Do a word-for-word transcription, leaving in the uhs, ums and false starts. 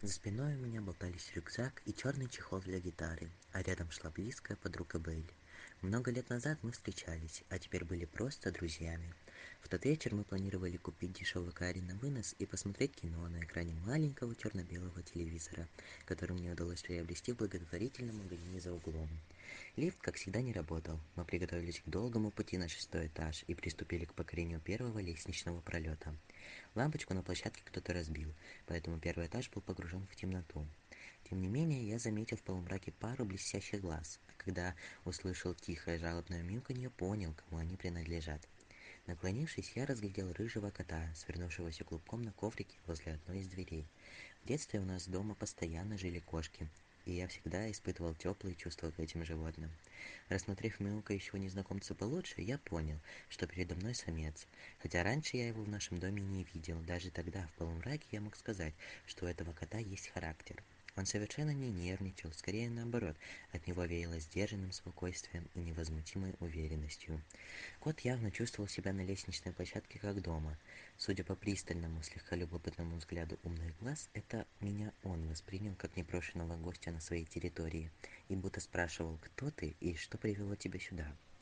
За спиной у меня болтались рюкзак и черный чехол для гитары, а рядом шла близкая подруга Бейли. Много лет назад мы встречались, а теперь были просто друзьями. В тот вечер мы планировали купить дешевый карри на вынос и посмотреть кино на экране маленького черно-белого телевизора, который мне удалось приобрести в благотворительном магазине за углом. Лифт, как всегда, не работал. Мы приготовились к долгому пути на шестой этаж и приступили к покорению первого лестничного пролета. Лампочку на площадке кто-то разбил, поэтому первый этаж был погружен в темноту. Тем не менее, я заметил в полумраке пару блестящих глаз, а когда услышал тихое жалобное мяуканье, понял, кому они принадлежат. Наклонившись, я разглядел рыжего кота, свернувшегося клубком на коврике возле одной из дверей. В детстве у нас дома постоянно жили кошки, и я всегда испытывал теплые чувства к этим животным. Рассмотрев мяукающего незнакомца получше, я понял, что передо мной самец. Хотя раньше я его в нашем доме не видел, даже тогда в полумраке я мог сказать, что у этого кота есть характер. Он совершенно не нервничал, скорее наоборот, от него веяло сдержанным спокойствием и невозмутимой уверенностью. Кот явно чувствовал себя на лестничной площадке как дома. Судя по пристальному, слегка любопытному взгляду умных глаз, это меня он воспринял как непрошенного гостя на своей территории и будто спрашивал, кто ты и что привело тебя сюда.